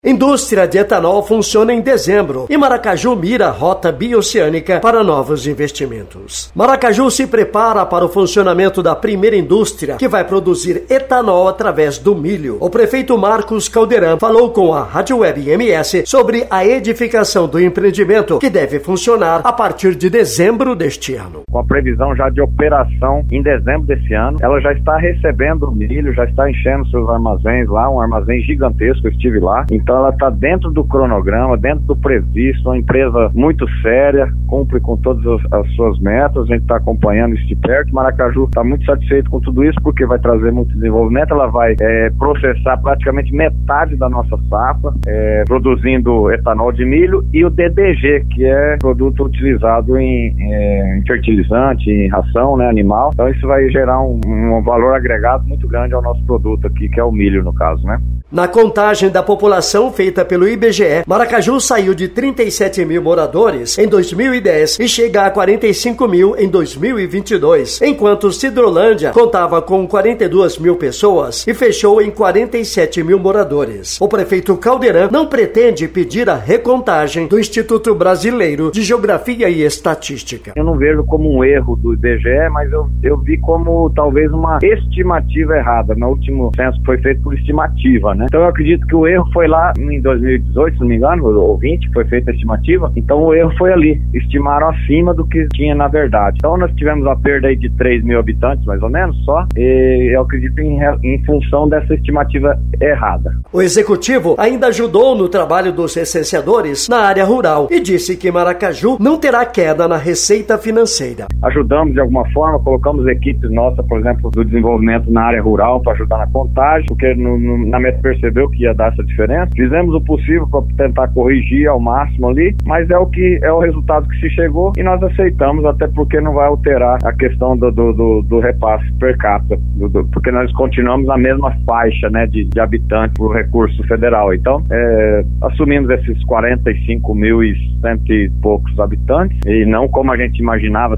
Indústria de etanol funciona em dezembro e Maracaju mira a rota bioceânica para novos investimentos. Maracaju se prepara para o funcionamento da primeira indústria que vai produzir etanol através do milho. O prefeito Marcos Caldeirão falou com a Rádio Web MS sobre a edificação do empreendimento que deve funcionar a partir de dezembro deste ano. Com a previsão já de operação em dezembro desse ano, ela já está recebendo o milho, já está enchendo seus armazéns lá, um armazém gigantesco, eu estive lá. Então ela está dentro do cronograma, dentro do previsto, uma empresa muito séria, cumpre com todas as suas metas, a gente está acompanhando isso de perto. Maracaju está muito satisfeito com tudo isso, porque vai trazer muito desenvolvimento, ela vai processar praticamente metade da nossa safra, produzindo etanol de milho, e o DDG, que é produto utilizado em fertilizante, em ração, né, animal. Então isso vai gerar um valor agregado muito grande ao nosso produto aqui, que é o milho no caso, né? Na contagem da população feita pelo IBGE, Maracaju saiu de 37 mil moradores em 2010 e chega a 45 mil em 2022, enquanto Sidrolândia contava com 42 mil pessoas e fechou em 47 mil moradores. O prefeito Caldeirão não pretende pedir a recontagem do Instituto Brasileiro de Geografia e Estatística. Eu não vejo como um erro do IBGE, mas eu vi como talvez uma estimativa errada. No último censo foi feito por estimativa, né? Então eu acredito que o erro foi lá em 2018, se não me engano, ou 20, foi feita a estimativa. Então o erro foi ali, estimaram acima do que tinha na verdade. Então nós tivemos uma perda aí de 3 mil habitantes, mais ou menos, só, e eu acredito em função dessa estimativa errada. O executivo ainda ajudou no trabalho dos recenseadores na área rural e disse que Maracaju não terá queda na receita financeira. Ajudamos de alguma forma, colocamos equipes nossas, por exemplo, do desenvolvimento na área rural para ajudar na contagem, porque na meta percebeu que ia dar essa diferença. Fizemos o possível para tentar corrigir ao máximo ali, mas é o resultado que se chegou e nós aceitamos, até porque não vai alterar a questão do repasse per capita, porque nós continuamos na mesma faixa, né, de habitantes por recurso federal. Então, assumimos esses 45 mil e cento e poucos habitantes, e não como a gente imaginava,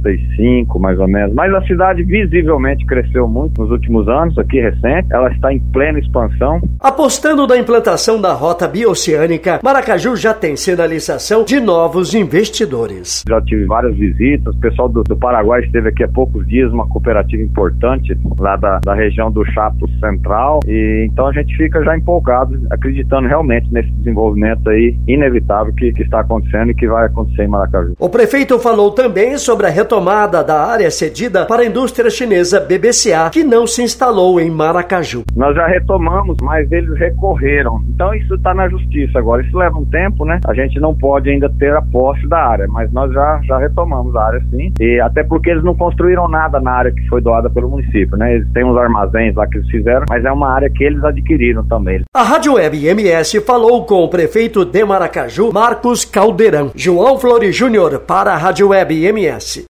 55 mais ou menos. Mas a cidade visivelmente cresceu muito nos últimos anos, aqui recente, ela está em plena expansão. Apostando na implantação da rota bioceânica, Maracaju já tem sinalização de novos investidores. Já tive várias visitas, o pessoal do Paraguai esteve aqui há poucos dias, uma cooperativa importante lá da região do Chapo Central, e então a gente fica já empolgado, acreditando realmente nesse desenvolvimento aí inevitável que está acontecendo e que vai acontecer em Maracaju. O prefeito falou também sobre a retomada da área cedida para a indústria chinesa BBCA, que não se instalou em Maracaju. Nós já retomamos, mas eles recorreram. Então isso está na justiça agora. Isso leva um tempo, né? A gente não pode ainda ter a posse da área, mas nós já retomamos a área sim. E até porque eles não construíram nada na área que foi doada pelo município, né? Eles têm uns armazéns lá que eles fizeram, mas é uma área que eles adquiriram também. A Rádio Web MS falou com o prefeito de Maracaju, Marcos Caldeirão. João Flori Júnior para a Rádio Web MS.